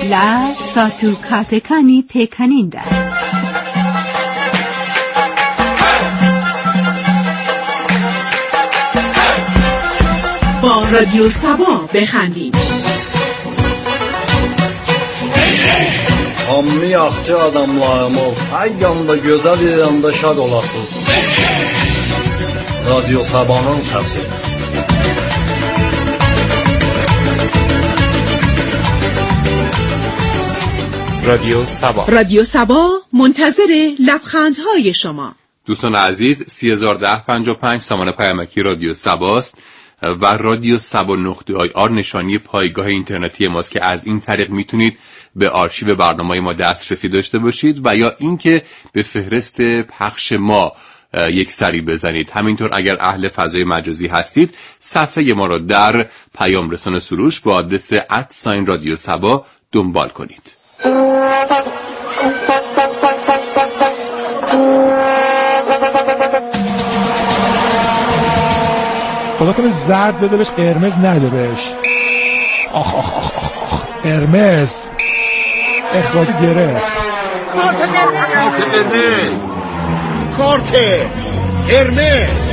La satu katekani pekaninda. با رادیو سبا بخندیم. Hammi yaxşı adamlarımız, hər yanda gözəl, yanda şad olasınız. Radyo Sabah'ın səsi. رادیو سبا منتظر لبخندهای شما. دوستان عزیز، 301055 سامان پیامکی رادیو سباست و رادیو سبا.ir نشانی پایگاه اینترنتی ماست که از این طریق میتونید به آرشیو برنامه‌های ما دسترسی داشته باشید و یا اینکه به فهرست پخش ما یک سری بزنید. همینطور اگر اهل فضای مجازی هستید صفحه ما را در پیام رسان سروش با آدرس @رادیو سبا دنبال کنید. خدا کنه زرد بده بهش، قرمز نده بهش. آخ آخ آخ آخ قرمز اخراج گرفت. کارت قرمز کارت قرمز.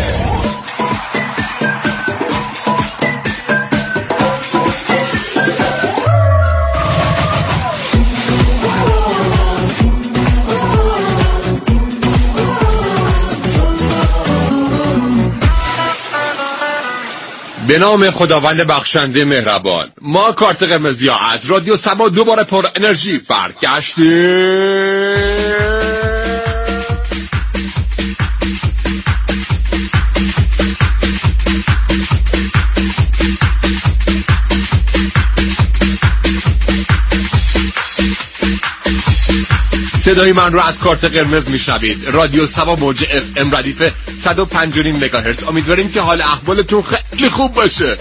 به نام خداوند بخشنده مهربان، ما کارت قرمزیا از رادیو سبا دوباره پر انرژی برگشتیم. صدای من رو از کارت قرمز میشنوید. رادیو سبا موج FM ردیف 105.9 مگاهرتز. امیدواریم که حال احوالتون خیلی خوب باشه.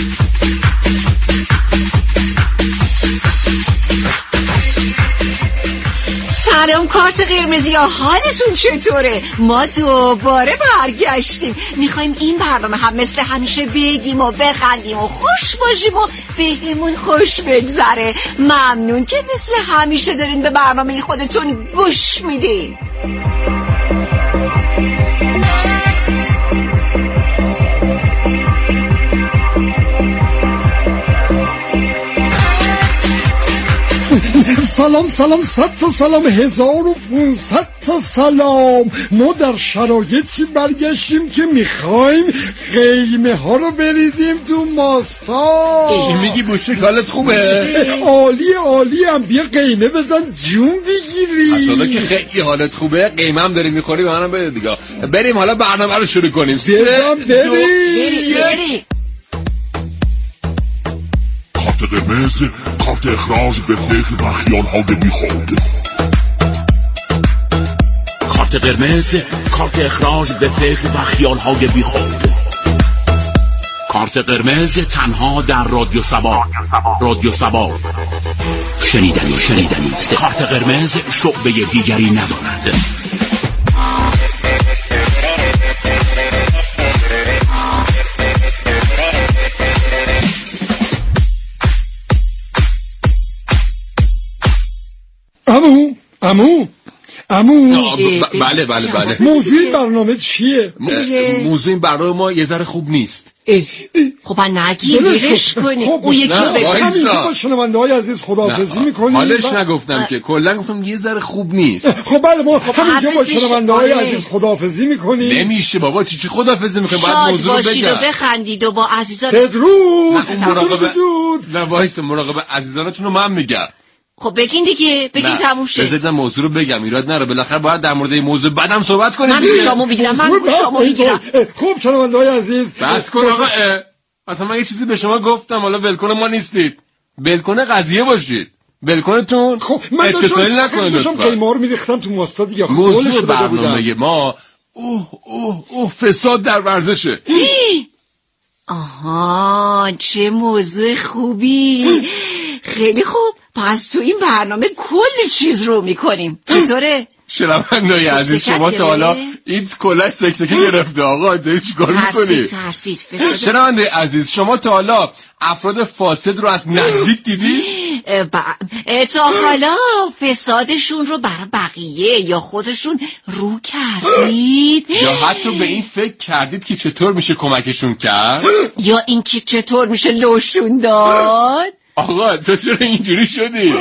سلام کارت قرمزی ها، حالتون چطوره؟ ما دوباره برگشتیم. میخوایم این برنامه هم مثل همیشه بگیم و بخندیم و خوش باشیم و بهمون خوش بگذره. ممنون که مثل همیشه دارین به برنامه خودتون گوش میدین. سلام سلام، 100 تا سلام، 1500 تا سلام. ما در شرایطی برگشتیم که میخوایم قیمه ها رو بریزیم تو ماستا. چی میگی بوشک، حالت خوبه؟ عالی عالی هم، بیا قیمه بزن جون بگیری. اصلا که خیلی حالت خوبه، قیمه هم داری میخوری، به منم بده دیگه. بریم حالا برنامه رو شروع کنیم. بری کارت قرمز، کارت اخراج به فکر و خیال‌های بیخود. کارت قرمز، کارت اخراج به فکر و خیال‌های بیخود. کارت قرمز تنها در رادیو سبا. رادیو سبا شنیدنی است. کارت قرمز شعبه دیگری ندارد. عمو بله موضوع برنامه چیه؟ موضوع این برنامه ما یه ذره خوب نیست. خب نگی برش کنی. اون یکی رو همین با شنونده های عزیز خداحافظی میکنیم. حالش نگفتم که، کلا گفتم یه ذره خوب نیست. خب بله، ما همینجا با شنونده های عزیز خداحافظی میکنیم. نمیشه بابا، چی خداحافظی میکنیم؟ باید موضوع رو بگم. شاد باشید و بخندید و با عزیزان بدرود. نه وایسا، مراقب عزیزانتون رو من میگم. خب بگین دیگه، بگین تموم شه. بذارید موضوع رو بگم، ایراد نره، بالاخره باید در مورد این موضوع بعدم صحبت کنیم. من گوشامو میگیرم. خوب شنونده های عزیز بس کن آقا. اصلا من یه چیزی به شما گفتم، حالا ولکن ما نیستید، ولکن قضیه باشید، ولکنتون اتصالی نکنید. داشتم قیمه رو میریختم تو ماستا دیگه. موضوع برنامه ما فساد در ورزشه. آها، چه موضوع خوبی. خیلی خوب، پس تو این برنامه کلی چیز رو میکنیم. چطوره؟ شنونده‌های عزیز، شما تا حالا این کلش سکسکی گرفته آقا، داری چیکار میکنی؟ ترسید. شنونده عزیز، شما تا حالا افراد فاسد رو از نزدیک دیدی؟ تا حالا فسادشون رو برای بقیه یا خودشون رو کردید؟ یا حتی به این فکر کردید که چطور میشه کمکشون کرد؟ یا اینکه چطور میشه لوشون داد؟ آقا تو چرا اینجوری شدی؟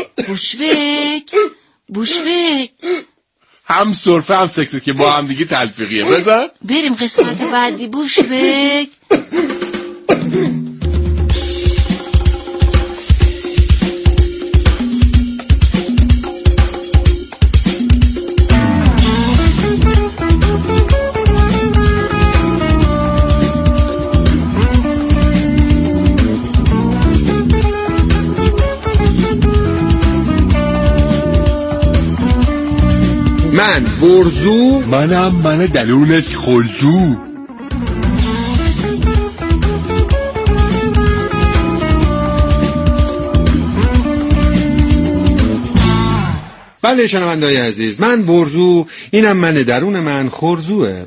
بوشبک هم سرفه هم سکسه که با هم دیگه تلفیقیه. بزن بریم قسمت بعدی. بوشبک من برزو، من دلونش خلجو. بله شنونده‌های عزیز، من برزو، اینم من درون من خرزوه.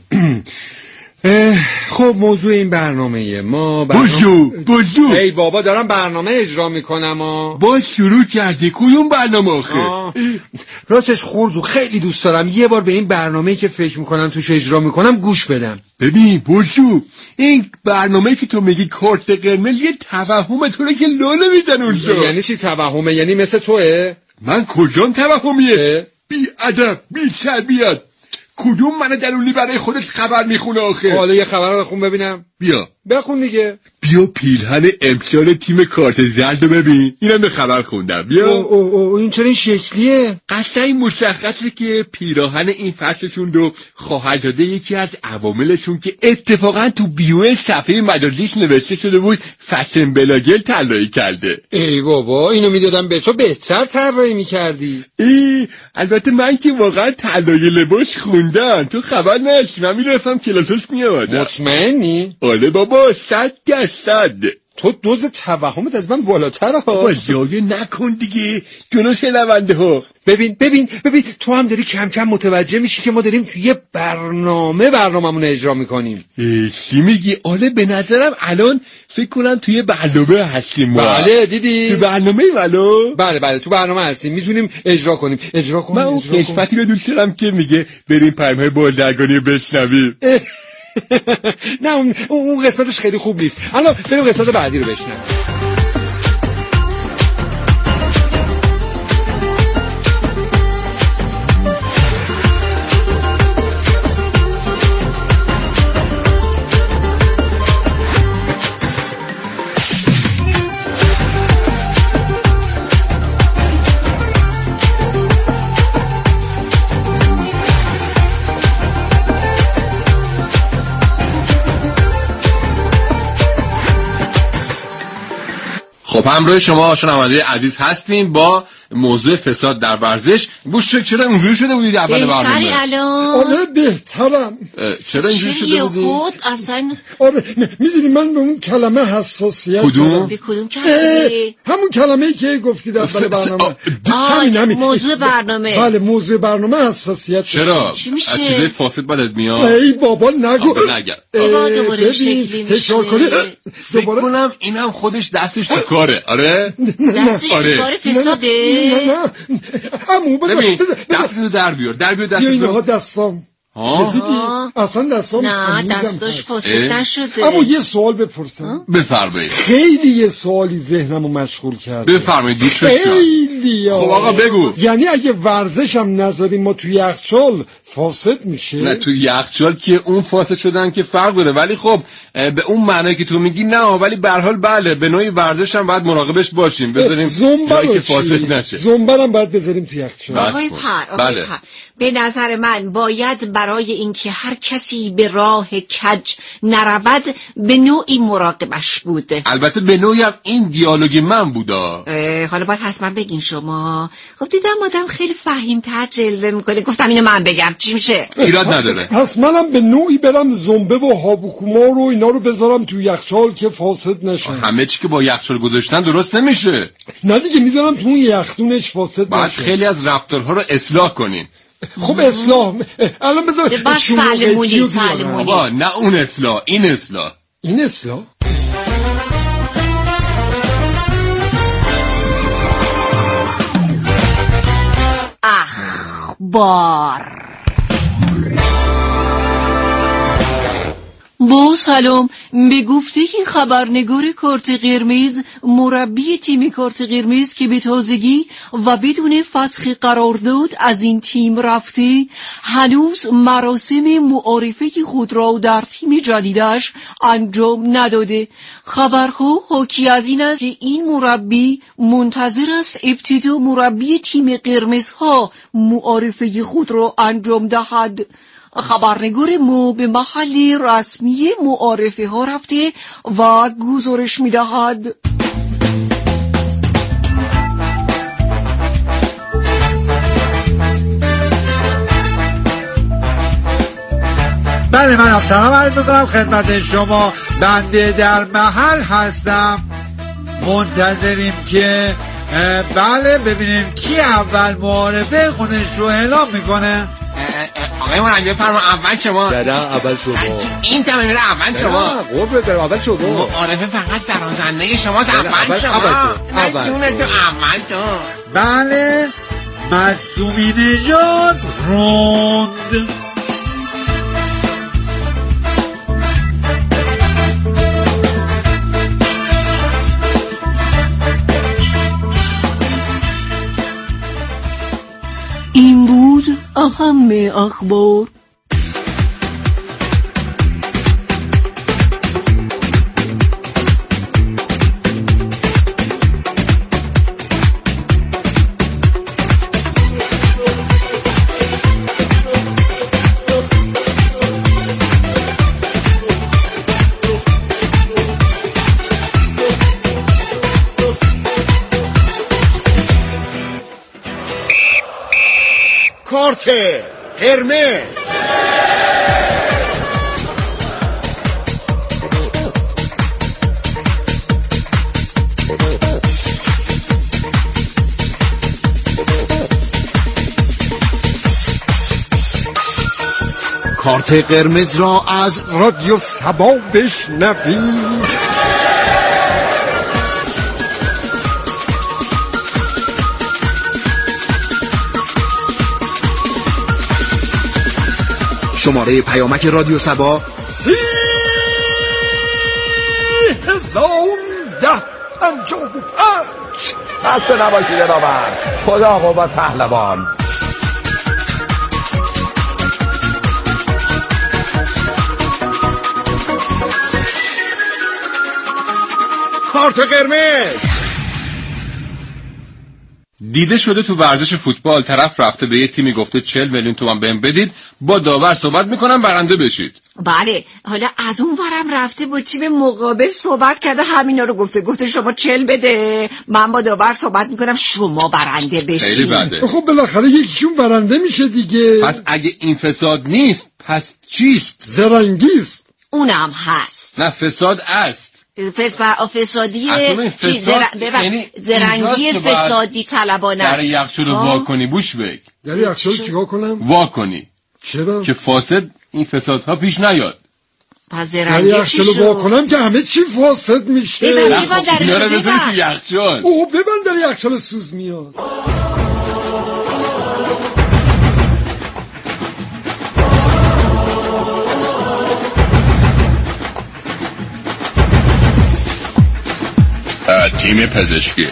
خب موضوع این برنامه ما بوزو ای بابا دارم برنامه اجرا میکنم باز شروع کردی. کدوم برنامه آخه؟ راستش خرزو خیلی دوست دارم یه بار به این برنامه‌ای که فکر میکنم توش اجرا میکنم گوش بدم. ببین بوزو، این برنامه‌ای که تو میگی کارت قرمز یه توهم تو رو که لوله میدن اونجا. یعنی چی توهمه؟ یعنی مثل توئه؟ من کجام توهمیه؟ بی ادب بی تربیت. کدوم من درونی برای خودت خبر میخونه آخه؟ حالا یه خبر رو بخون ببینم. بیا بخون دیگه. بیا پیلهن امسال تیم کارت زرد رو ببین. اینم به خبر خوندم. بیا. او این چرا این شکلیه؟ قشنگ مشخصه که پیراهن این فصلشون رو خواهرزاده یکی از عواملشون که اتفاقا تو بیو صفحه مجازیش نوشته شده بود فشن بلاگل طراحی کرده. ای بابا اینو میدادم به تو بهتر طراحی میکردی. البته من که واقعا طراحی لباس خوندم، تو خبر نشی. من میرفتم کلاسش میامدم. مطمئنی؟ آره بابا 100%. تو دوز توهمت از من بالاتره ها. بابا زایه نکن دیگه جلو شنونده ها. ببین تو هم داری کم کم متوجه میشی که ما داریم توی برنامه‌مون اجرا میکنیم. چی میگی؟ آله به نظرم الان فکر کنم توی برنامه هستیم ما. بله دیدی؟ تو برنامه ولو؟ بله تو برنامه هستیم، میتونیم اجرا کنیم. من اون قسمتی رو دوست دارم که میگه بریم پیام‌های بازرگانی رو بشنویم. نه اون قسمتش خیلی خوب نیست. الان بریم قسمت بعدی رو بشنویم. خب همراه شما شنونده عزیز هستیم با موضوع فساد در ورزش. بوش چرا اونجوری شده بودید اول برنامه؟ آره بهترم. چرا اینجوری شده بودید؟ اصلا آره میدونی من به اون کلمه حساسیت کدوم؟ به کدوم کلمه؟ همون کلمه‌ای که گفتید اول برنامه. همین موضوع برنامه. بله موضوع برنامه حساسیت. چرا؟ چی میشه؟ از چیزای فاسد بالت میاد؟ ای بابا نگو. نگم. دوباره شکلی میشه. فکر کنم اینم خودش دستش تو کاره. آره؟ دستش تو کاره فساده؟ نه عمو ببین دستتو در بیار دستتو. اینها دستام. دیدی؟ اصلا دستام نه دستش فاسد نشده. اما یه سوال بپرسم. بفرمایید. خیلی یه سوالی ذهنمو مشغول کرده. بفرمایید دوست خیلی. خب آقا بگو. یعنی اگه ورزشم نذاریم ما توی یخچال فاسد میشه؟ نه توی یخچال که اون فاسد شدن که فرق داره، ولی خب به اون معنی که تو میگی نه، ولی به هر حال بله به نوعی ورزش هم باید مراقبش باشیم، بذاریم جایی که فاسد نشه. زنبرم باید بذاریم توی یخچال. آقای پر به نظر من باید برای اینکه هر کسی به راه کج نرود به نوعی مراقبش بوده. البته به نوعی هم این دیالوگ من بودا. حالا باید حتما بگین شما. خب دیدم آدم خیلی فهیم‌تر جلوه میکنه، گفتم اینو من بگم چی میشه. ایراد نداره. پس منم به نوعی برم زنبه و هابوکوما رو اینا رو بذارم تو یخچال که فاسد نشن. همه چی که با یخچال گذاشتن درست نمیشه. نه دیگه میذارم تو اون یخدونش فاسد نشه. باید خیلی از رفتارها رو اصلاح کنین. خب اصلاح الان بذار سلمونی بابا نه اون اصلاح، این اصلاح. بار. با سلام، به گفته خبرنگار کارت قرمز، مربی تیم کارت قرمز که به تازگی و بدون فسخ قرارداد از این تیم رفته، هنوز مراسم معارفه خود را در تیم جدیدش انجام نداده. خبرها حاکی از این است که این مربی منتظر است ابتدا مربی تیم قرمزها معارفه خود را انجام دهد. خبرنگار ما به محل رسمی معارفه ها رفته و گزارش می دهد. بله، من سلام عرض می‌کنم خدمت شما. بنده در محل هستم، منتظریم که بله ببینیم کی اول معارفه خودش رو اعلام میکنه. آقای مربی بفرما اول شما. نه اول شما. این تمام میره اول شما. قربونت برم اول شما. معارفه فقط برازنده شماست. اول شما. اول تو اول تو. بله، مصدومی نژاد روند. این بود اهم اخبار. کارت قرمز. کارت قرمز را از رادیو سبا بشنوید. شماره پیامک رادیو سبا 301055. خسته نباشید داور. خدا قوت پهلوان. کارت قرمز. دیده شده تو ورزش فوتبال طرف رفته به یه تیمی گفته 40 میلیون تومان بهم بدید، با داور صحبت میکنم برنده بشید. بله، حالا از اون ورم رفته با تیم مقابل صحبت کرده، همینا رو گفته شما 40 بده، من با داور صحبت میکنم شما برنده بشید. خیلی بده. خب بالاخره یکیشون برنده میشه دیگه. پس اگه این فساد نیست پس چیست؟ زرنگیست. اونم هست. نه فساد است. فسادی یعنی زرنگی فسادی طلبانه است. در یخچال رو وا کنی بوش بگ. در یخچال چیکار کنم؟ وا کنی. چرا؟ که فاسد این فسادها پیش نیاد. پس زرنگی چی شد؟ وا کنم که همه چی فاسد میشه. ببند درش رو بذاری تو یخچال. اوه ببند در یخچال سوز میاد. تیم پزشکی.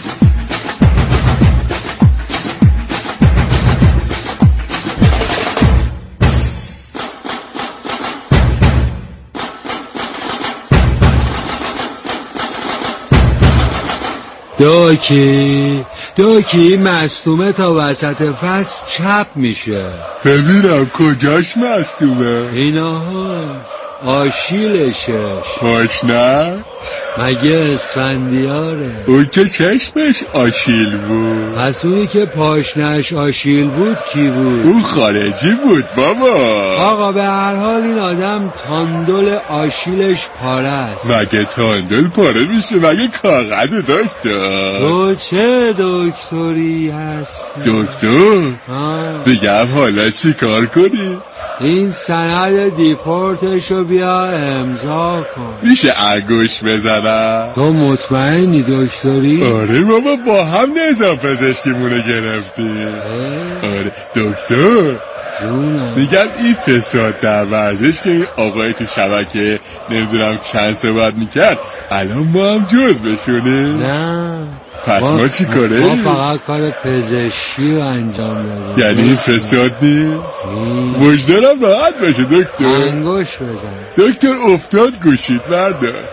دوکی مصدومه تا وسط فصل چپ میشه. ببینم کجاش مصدومه؟ ایناها آشیلشه. پاشنه؟ مگه اسفندیاره؟ اون که چشمش آشیل بود. پس اونی که پاشنش آشیل بود کی بود؟ اون خارجی بود بابا. آقا به هر حال این آدم تاندل آشیلش پاره است. مگه تاندل پاره میشه؟ مگه کاغذ دکتر؟ تو چه دکتری هستی؟ دکتر؟ بگم حالا چی کار کنی؟ این سند دیپورتشو بیا امضا کن. میشه انگوش بزنم؟ بذارم. تو مطمئنی دکتری؟ آره بابا، با هم نظام پزشکیمونو گرفتیم. آره دکتر جونم. میگم این فساد در ورزش که این آقای تو شبکه نمیدونم چند صحبت میکرد الان ما هم جز بشونیم؟ نه پس ما چی کنیم؟ ما فقط کار پزشکی رو انجام دادیم. یعنی این فساد نیست؟ وجدانم راحت باشه دکتر. انگوش بزن دکتر افتاد گوشید بردار.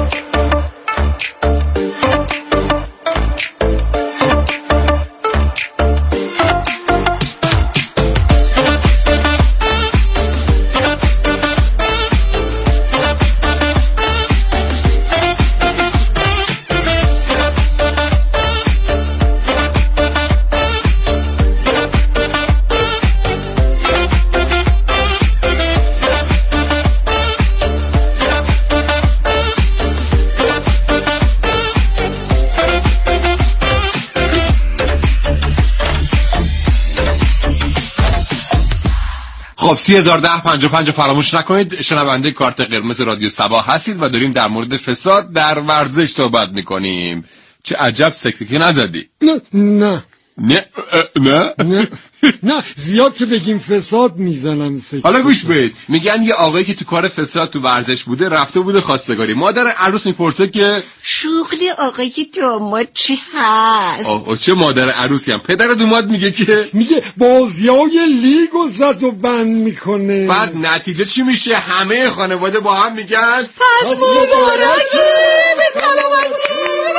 خب 301055 فراموش نکنید. شنونده کارت قرمز رادیو سبا هستید و داریم در مورد فساد در ورزش صحبت میکنیم. چه عجب سکسی که نزدی. نه زیاد که بگیم فساد میزنم سکسی. حالا گوش بدید، میگن یه آقایی که تو کار فساد تو ورزش بوده رفته بوده خواستگاری. مادر عروس میپرسه که شغل آقای داماد چه هست؟ چه مادر عروسی هم پدر دوماد میگه که بازیای لیگو زد و بند میکنه. بعد نتیجه چی میشه؟ همه خانواده با هم میگن پس مبارکه به سلامتی.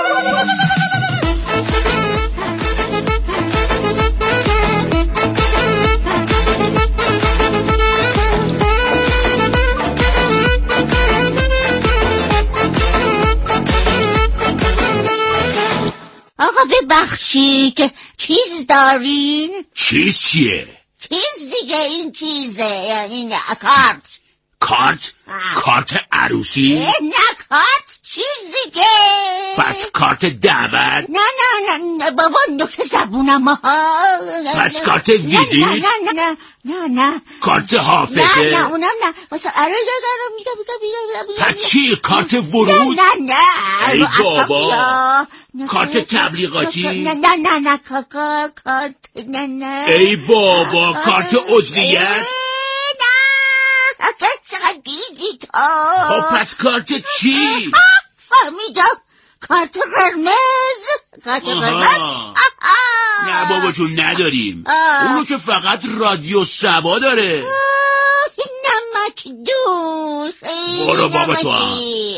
آقا ببخشید چیز دارین؟ چیز چیه؟ چیز دیگه، این چیزه، یعنی نه کارت؟ کارت عروسی؟ نه کارت چیز دیگه. پس کارت دعوت؟ نه بابا نوک زبونم پس کارت ویزیت؟ نه کارت حافظه؟ نه اونم نه. واسه میگم پس چی؟ کارت ورود؟ نه ای بابا کارت تبلیغاتی؟ نه کارت نه ای بابا کارت عضویت؟ چقدر گیجی تو. خب پس کارت چی؟ فهمیدم، کارت قرمز. نه بابا جون نداریم. اونو که فقط رادیو سبا داره. نمک دوست. برو بابا تو هم.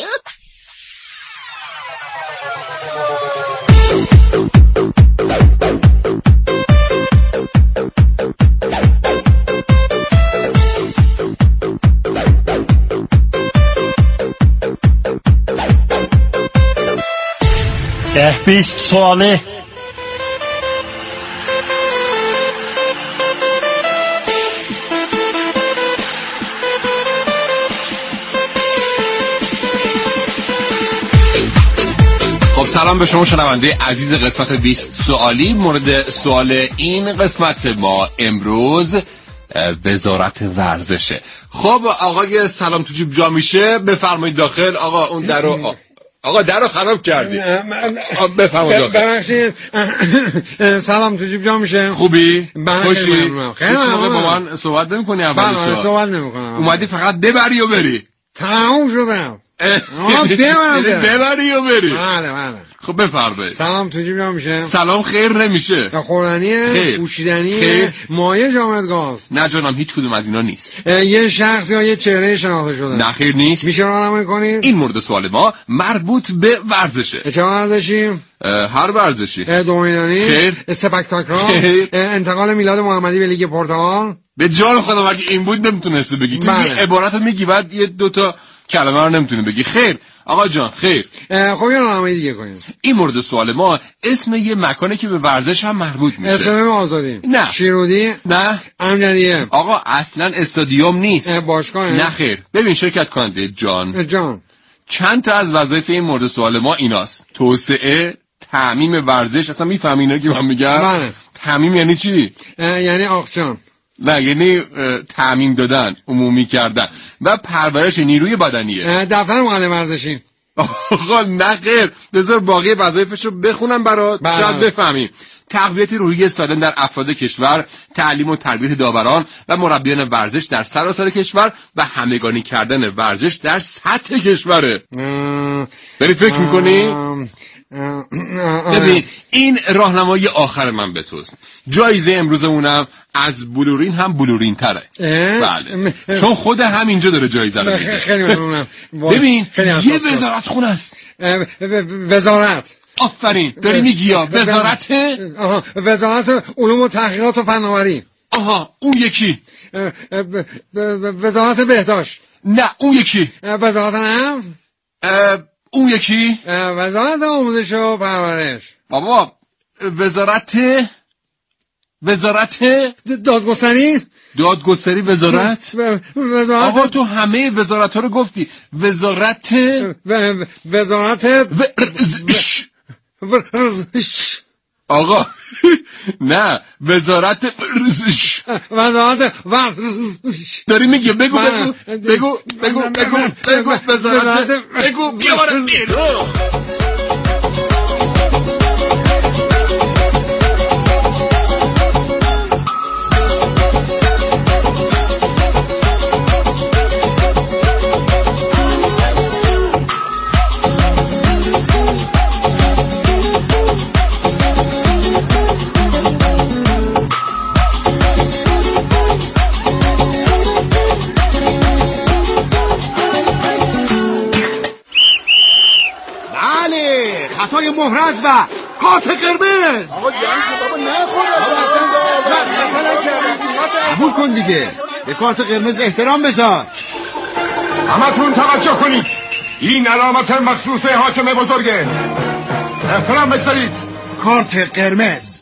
ده 20 ساله خب سلام به شما شنونده عزیز قسمت 20 سوالی. مورد سوال این قسمت ما امروز وزارت ورزشه. خب آقای سلام تو جیب جا میشه بفرمایید داخل. آقا اون درو درو خراب کردی. بفرمایید داخل. ببخشید سلام تو جیب جا میشه. خوبی؟ خوشی؟ خیلی با من صحبت نمی‌کنی اولش؟ بله صحبت نمی‌کنم. اومدی فقط ببری و بری. تمام شدم. ببری و بری. بله. خب بفرمایید. سلام تو جیب جا میشه. سلام خیر نمیشه. خوردنیه، پوشیدنیه، مایع جامد گاز. نه جانم هیچ کدوم از اینا نیست. یه شخص یا یه چهره شناخته شده. نه خیر نیست. میشه راهنمایی کنید؟ این مورد سوال ما مربوط به ورزشه. چه ورزشی؟ هر ورزشی. دومینانی؟ خیر. سپکتاکرال؟ انتقال میلاد محمدی به لیگ پرتغال؟ به جان خودم اگه این بود نمیتونستی بگی. تو یه عبارت رو میگی بعد یه دوتا کلمه رو نمیتونی بگی. خیر آقا جان خیر. خب یه راهنمایی دیگه کنید. این مورد سوال ما اسم یه مکانی که به ورزش هم مربوط میشه. اسم آزادی؟ نه. شیرودی؟ نه. امجدیه؟ آقا اصلا استادیوم نیست. باشگاه؟ نه خیر. ببین شرکت کننده جان چند تا از وظایف این مورد سوال ما ایناست: توسعه، تعمیم ورزش. اصلا میفهمی اینا که من میگم؟ بله. تعمیم یعنی چی؟ یعنی آقچان. نه یعنی تعمیم دادن، عمومی کردن و پرورش نیروی بدنیه. دفتر معلم ورزشی. آقا نه خیر، بذار باقی وظایفشو بخونم برات شاید بفهمی. تقویت روحی سالم در افراد کشور، تعلیم و تربیت داوران و مربیان ورزش در سراسر کشور و همگانی کردن ورزش در سطح کشوره. داری فکر میکنی؟ ببین این راهنمای آخر من به توست. جایزه امروزمونم از بلورین هم بلورین تره. بله چون خود همینجا داره جایزه رو میده. خیلی ممنونم. ببین یه وزارت خونه است. وزارت. آفرین داری میگی یا وزارت علوم و تحقیقات و فناوری. آها اون یکی وزارت بهداشت. نه اون یکی وزارت نفت. اون یکی وزارت آموزش و پرورش. بابا وزارت دادگستری وزارت. آقا تو همه وزارت ها رو گفتی. وزارت آقا نه وزارت داری میگی بگو وزارت بگو بیا خطای محرز و کارت قرمز. آقا بابا نخور قبول کن دیگه، به کارت قرمز احترام بذار. همتون توجه کنید، این علامت مخصوص حاکم بزرگه، احترام بگذارید. کارت قرمز.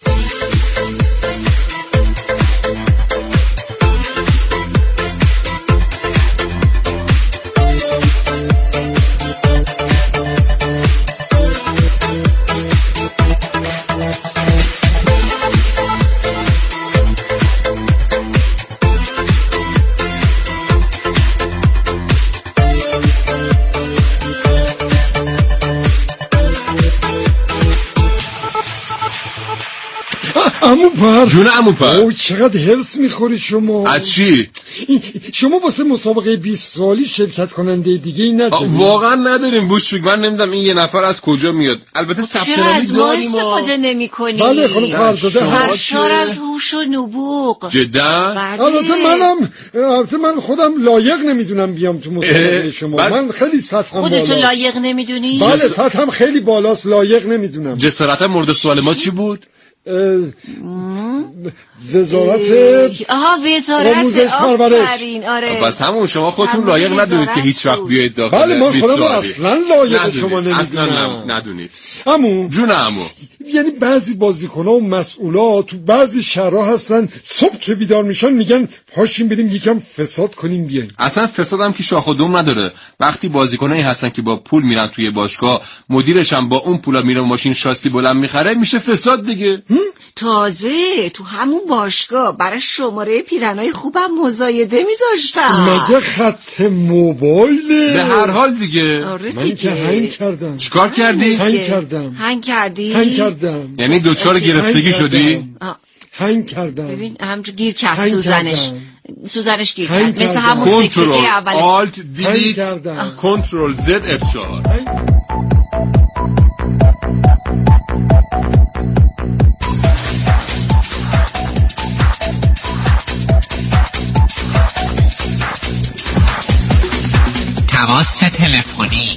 عموپر جون عموپر. او چقدر هرس میخوری شما. از چی؟ شما واسه مسابقه 20 سالی شرکت کننده دیگه ای نداری؟ واقعا نداریم بوشفیک. من نمیدونم این یه نفر از کجا میاد. البته ثبت نامی داریم. استفاده نمی‌کنی؟ بله خانم فرزاده سرشار از هوش و نبوغ. جدا؟ البته من خودم لایق نمیدونم بیام تو مسابقه شما. من خیلی سطحم بالاست. خودتو لایق نمیدونی؟ بله سطحم خیلی بالاست، لایق نمیدونم. جسارتا مورد سوال ما چی بود؟ وزارت آموزش پرورش. آره. بس همون شما خودتون لایق ندونید که هیچ وقت بیایید داخل. بله من خودم اصلا لایق شما نمیدونم. اصلا ندونید. عمو جون عمو. یعنی بعضی بازیکن‌ها و مسئولا تو بعضی شهرها هستن صبح که بیدار میشن میگن پاشیم بریم یکم فساد کنیم بیایم. اصلا فساد هم که شاخ و دم نداره. وقتی بازیکنایی هستن که با پول میرن توی باشگاه، مدیرش هم با اون پولا میره ماشین شاسی بلند میخره، میشه فساد دیگه. تازه تو همون باشگاه برای شماره پیرنای خوبم مزایده میذاشتم. مگه خط موبایله؟ به هر حال دیگه. من که هنگ کردم. چیکار کردی؟ هنگ کردم. هنگ کردی؟ هنگ کردم. یعنی دوچار گرفتگی شدی؟ هنگ کردم. ببین همونجور گیر کرد سوزنش گیر کرد مثل همون کنترل اوله. آلت دیلیت کنترل زد F4. تماس تلفنی.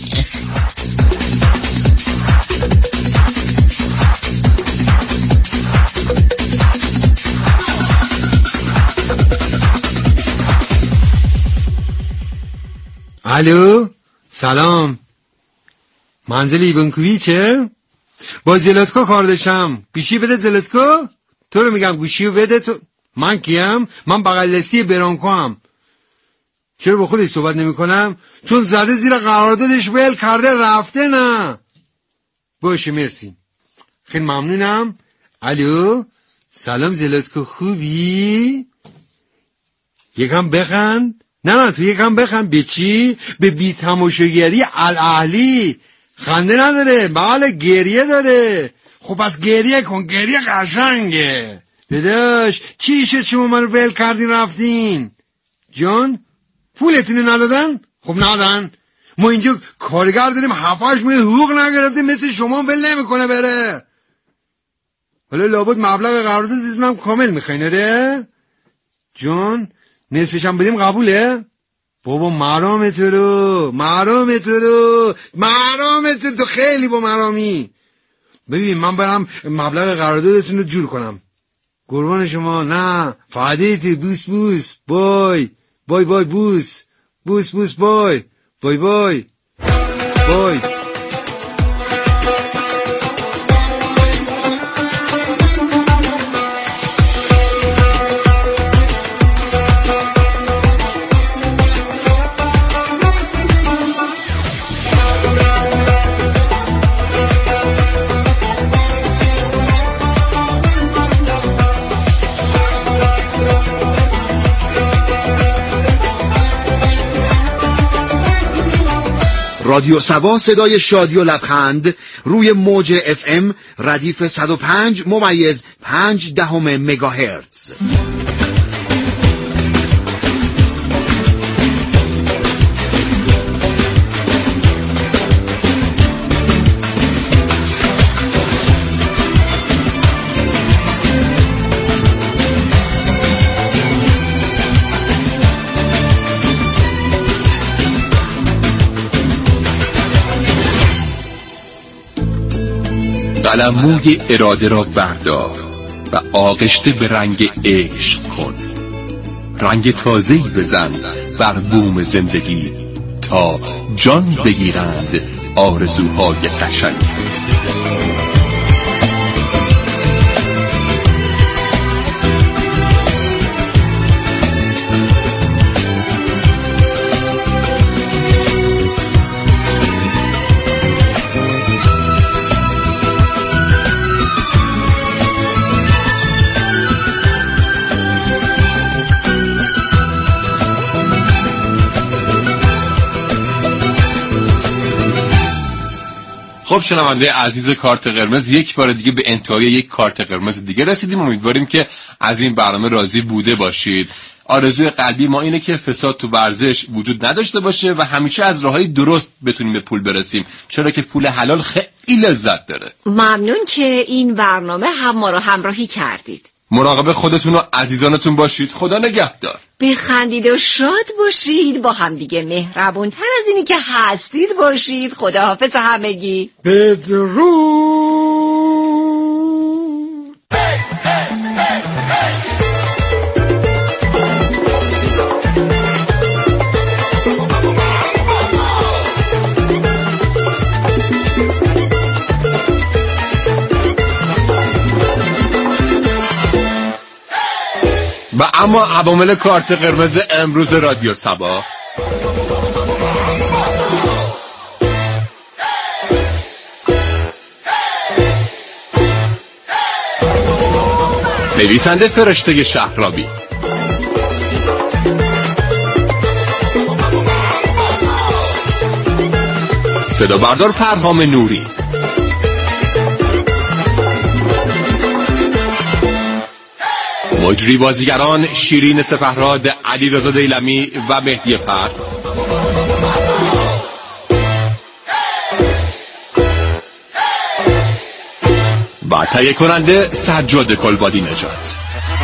الو سلام، منزل ایونکویچه؟ با زلاتکو کار داشتم. گوشی بده زلاتکو. تو رو میگم گوشیو بده. تو من کیم؟ من بغلسی برانکو هم. چرا با خودش صحبت نمی کنم؟ چون زده زیر قراردادش ول کرده رفته. نه باشه مرسی خیلی ممنونم. الو سلام زلاتکو خوبی؟ یکم بخند نه تو یکم بخند. به چی؟ به بی تماشاگری الاهلی. خنده نداره، بله گریه داره. خب پس گریه کن، گریه قشنگه. داداش چی شد شما منو ول کردین رفتین؟ جان پولتونو ندادن؟ خب ندادن. ما اینجا کارگر داریم 7-8 ماه حقوق نگرفتیم، مثل شما ول نمیکنه بره. حالا لابد مبلغ قراردادتون هم کامل میخواین ره؟ جان نصفش هم بدیم قبوله؟ بابا مرام تو رو تو خیلی با مرامی. ببین من برم مبلغ قراردادتون رو جور کنم. قربان شما. نه فدیتی. بوس بای بوس بای. رادیو سبا صدای شادی و لبخند روی موج FM ردیف 105.5 مگاهرتز. قلموی اراده را بردار و آغشته به رنگ عشق کن. رنگ تازه‌ای بزن بر بوم زندگی تا جان بگیرند آرزوهای قشنگ. خب شنونده عزیز کارت قرمز، یک بار دیگه به انتهای یک کارت قرمز دیگه رسیدیم. امیدواریم که از این برنامه راضی بوده باشید. آرزوی قلبی ما اینه که فساد تو ورزش وجود نداشته باشه و همیشه از راههای درست بتونیم به پول برسیم، چرا که پول حلال خیلی لذت داره. ممنون که این برنامه هم ما رو همراهی کردید. مراقب خودتون و عزیزانتون باشید. خدا نگهدار. بخندید و شاد باشید، با هم دیگه مهربونتر از اینی که هستید باشید. خداحافظ همگی. بدرود. و اما عوامل کارت قرمز امروز رادیو سبا: نویسنده فرشته شهرابی، صدا بردار پرهام نوری، مجری بازیگران شیرین سپهراد، علیرضا دیلمی و مهدی فرد، و تهیه کننده سجاد کلبادی نژاد.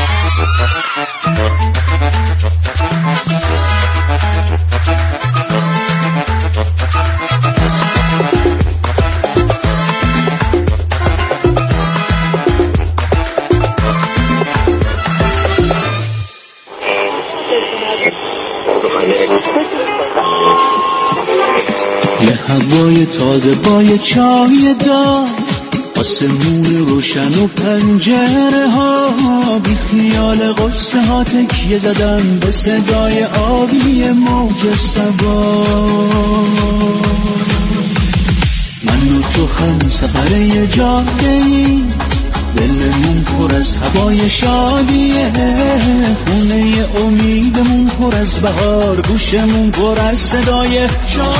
یه هوای تازه با یه چای دار، آسمون روشن و پنجره ها، بی خیال قصه ها تکیه زدن به صدای آبی موج سبا. من و تو هم سفر یه جاده ای، دلمون پر از هوای شادیه، خونه امیدمون پر از بهار، گوشمون پر از صدای شاد.